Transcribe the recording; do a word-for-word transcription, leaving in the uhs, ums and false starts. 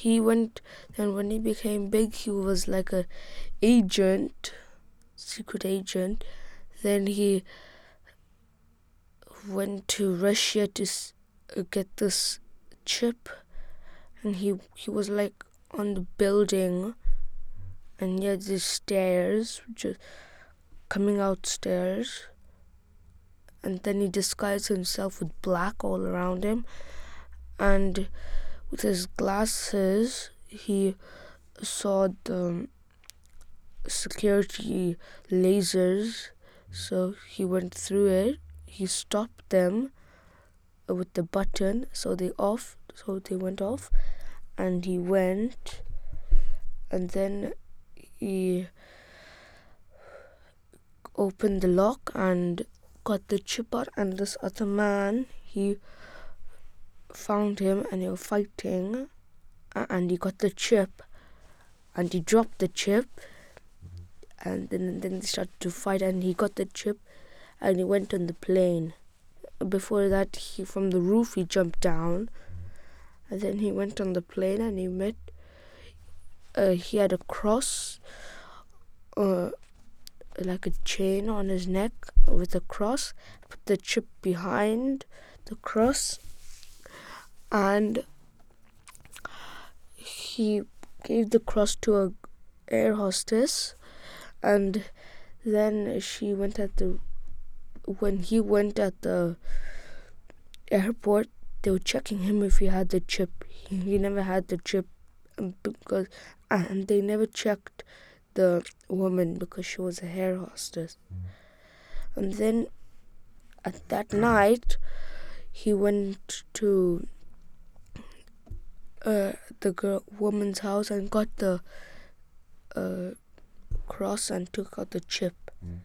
he went, then when he became big, he was like a agent, secret agent. Then he went to Russia to s- uh, get this chip, and he he was like on the building, and he had these stairs, just coming out stairs, and then he disguised himself with black all around him, and with his glasses he saw the security lasers, so he went through it. He stopped them with the button, so they off so they went off, and he went, and then he opened the lock and got the chip out, and this other man, he found him, and they were fighting, and he got the chip, and he dropped the chip, and then then they started to fight, and he got the chip, and he went on the plane. Before that, he from the roof he jumped down, and then he went on the plane, and he met. Uh, he had a cross, uh, like a chain on his neck with a cross. Put the chip behind the cross, and he gave the cross to a air hostess, and then she went at the when he went at the airport, they were checking him if he had the chip. He, he never had the chip, um, because and they never checked the woman because she was a air hostess. And then at that night, he went to uh, the girl woman's house and got the uh, cross and took out the chip.